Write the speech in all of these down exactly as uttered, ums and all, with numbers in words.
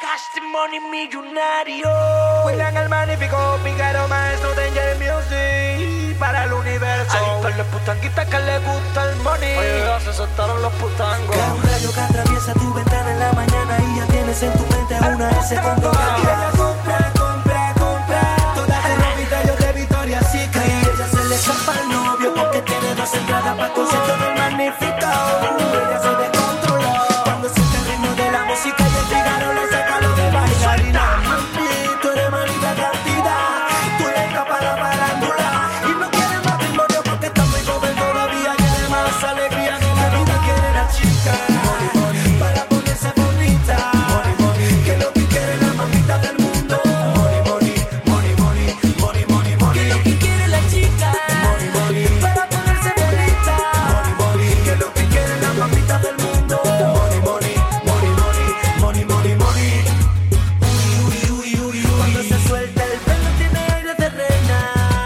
Cash money millonario. William el magnífico, Pícaro maestro de Danger Music para el universo. Adicto a las putanguitas que le gusta el money. Oye, ya se soltaron los putangos. Que un rayo que atraviesa tu ventana en la mañana y ya tienes en tu mente una S con dos Y ella compra, compra, compra todas las ropitas yo de Victoria Secret. Y ella se le escapa al novio porque tiene dos entradas para concierto del magnífico. Ella se descontroló cuando siente el ritmo de la música y el Fígaro le saca lo de bailarina. Mami, tú eres maldita cantidad, tú eres capaz para la farándula y no quieres matrimonio porque está muy joven todavía, quiere más alegría en la vida, quiere la chica para ponerse bonita, que es lo que quiere la mamita del mundo. Money, money, money, money, money, money, money. Que es lo que quiere la chica money, money, para ponerse bonita. Money, money, que es lo que quiere la mamita del mundo. Money, money, money, money, money, money, money. Uy, uy, uy, uy, uy. Cuando se suelta el pelo tiene aire de reina.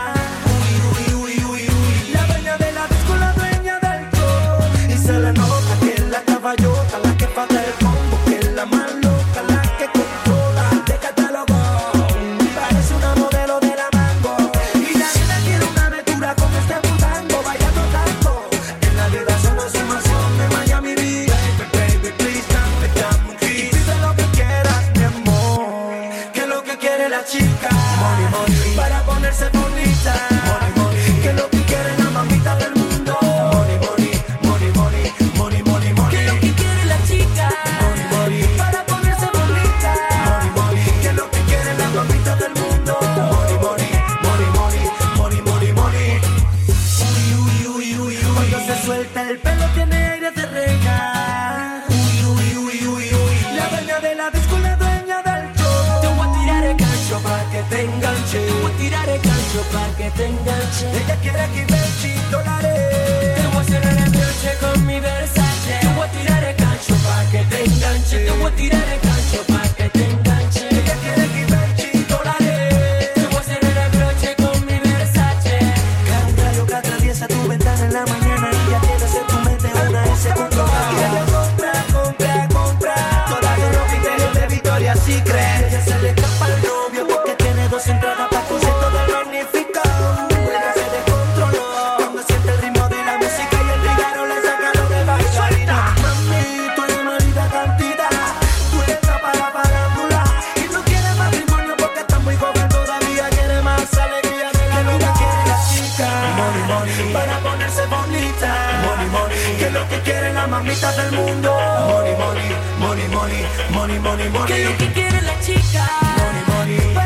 Uy, uy, uy, uy, uy. La dueña de la disco, la dueña del show. Y se le nota que es la caballota, la que falta el combo, que es la más loca, la que controla de catálogo. Parece una modelo de la mango. Y la vida quiere una aventura con este putango, bailando tango. En la vida solo es una acción de Miami Beach. Baby, baby, please, dame, dame un kiss. Y pide lo que quieras, mi amor, que es lo que quiere la chica money, money, para ponerse bonita. Money, money, que es lo que quiere la mamita del mundo. Money, money, money, money, money, money, money. Que es lo que quiere la chica money, money, para ponerse bonita. Money, money, que es lo que quiere la mamita del mundo. Money, money, money, money, money, money, money. Uy, uy, uy, uy, uy. Cuando se suelta el pelo tiene aire de reina. Uy, uy, uy, uy, uy. La dueña de la disco, la dueña del show. Te voy a tirar el gancho pa' que te enganche. Te voy a tirar el gancho pa' que te enganche. Ella quiere que veinte dólares. Te voy a hacer el broche con mi Versace. Te voy a tirar el gancho pa' que te enganche. Te voy a tirar el gancho pa' que te enganche. Ella quiere que veinte dólares. Te voy a hacer el broche con mi Versace. Cada un rayo que atraviesa tu ventana en la mañana y ya tienes en tu mente una S con dos. Y ella compra, compra, compra todas las ropitas de Victoria Secret. Ella se le escapa al novio porque tiene dos entradas para concierto del magnífico. Ella se descontroló cuando siente el ritmo de la música y el Fígaro le saca lo de bailarina. Mami, tú eres maldita cantidad, tú eres para la farándula y no quieres matrimonio porque estás muy joven todavía, quiere más alegría de la vida, quiere la chica money, money, para ponerse bonita. Money, money, que es lo que quiere la mamita del mundo. Money, money, money, money, money, money, money. Que es lo que quiere la chica money, money,